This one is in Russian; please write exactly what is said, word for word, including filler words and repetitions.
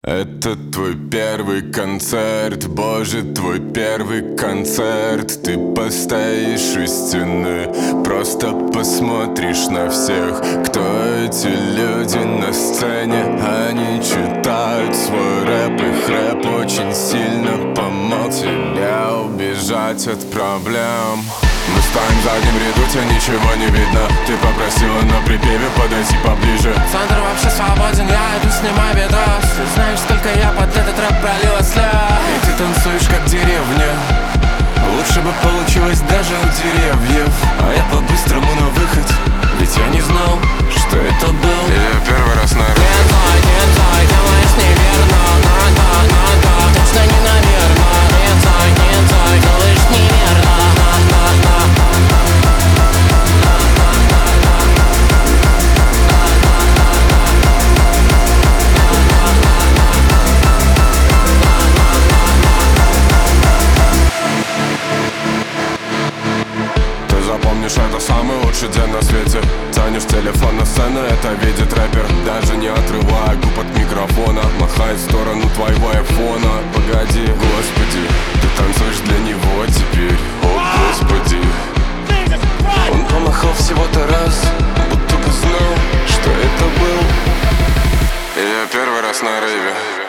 Это твой первый концерт, боже, твой первый концерт. Ты постоишь у стены, просто посмотришь на всех. Кто эти люди на сцене? Они читают свой рэп, их рэп очень сильно помог тебе убежать от проблем. Мы стоим в заднем ряду, тебя ничего не видно. Ты попросила на припеве подойти поближе. Центр вообще свободен, я иду, снимай видос. Ты знаешь, сколько я под этот рэп пролила слез. И ты танцуешь как деревня. Лучше бы получилось даже у деревьев. А я по-быстрому на выход, ведь я не знал, что это был. Я первый раз на рэп. Нет, зай, нет, зай, делаешь неверно. Надо, надо, точно не наверно. Нет, зай, нет, зай, делаешь неверно. Помнишь, это самый лучший день на свете. Тянешь телефон на сцену, это видит рэпер. Даже не отрывая губ от микрофона, махает в сторону твоего айфона. Погоди, господи, ты танцуешь для него теперь. О, господи. Он помахал всего-то раз, будто бы знал, что это был. И я первый раз на рэве.